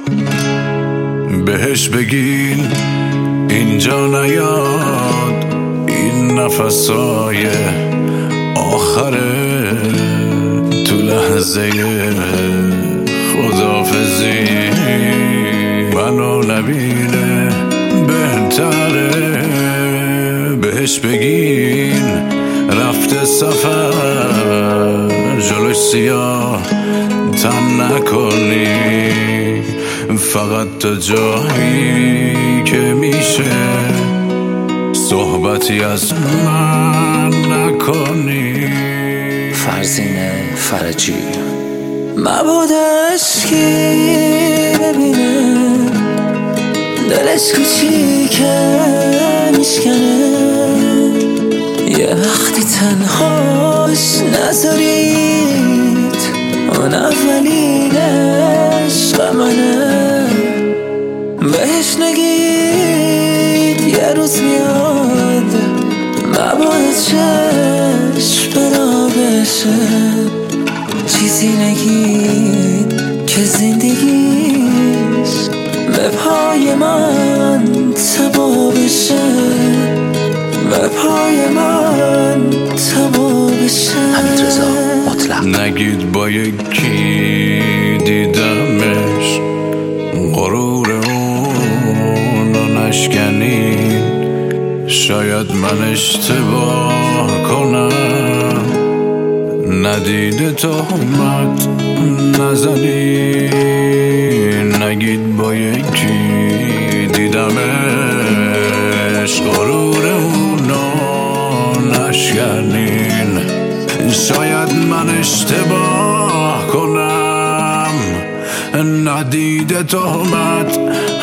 بهش بگین اینجا نیاد، این نفسای آخره، تو لحظه خداحافظی منو نبینه بهتره. بهش بگین رفته سفر، جلوش سیاه تن نکنی، فقط تا جایی که میشه صحبتی از من نکنی. فرزین فرجی. مبادش کی ببینه دلش کوچیکه میشکنه، یه وقتی تنهاش نذارید، اون اولین عشق منه. بهش نگید یه روز میاد، مبادا چشم برا بشه، چیزی نگید که زندگیش به پای من تبا بشه، به پای من تبا بشه. حمیدرضا مطلق. نگید با یکی دیدمش، غرور اونو نشکنین، شاید من اشتباه کنم، ندیده تهمت نزنین. نگید با یکی دیدمش، غرور اونو نشکنین، شاید من اشتباه کنم، ندیده تهمت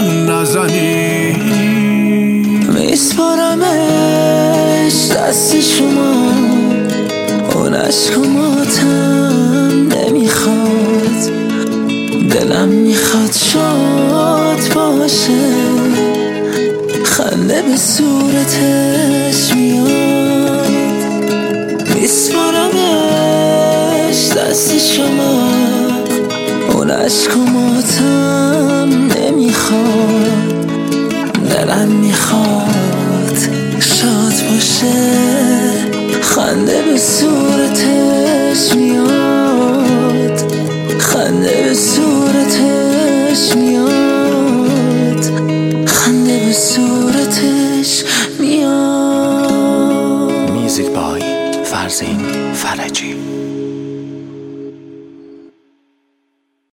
نزنین. میسپارمش دست شما، اون عشق و ماتم نمیخواد، دلم میخواد شاد باشه، خنده به صورتش میاد. میسپارمش دست شما، اون عشق و ماتم نمیخواد، دلم میخواد شاد باشه، خنده به صورتش میاد، خنده به صورتش میاد.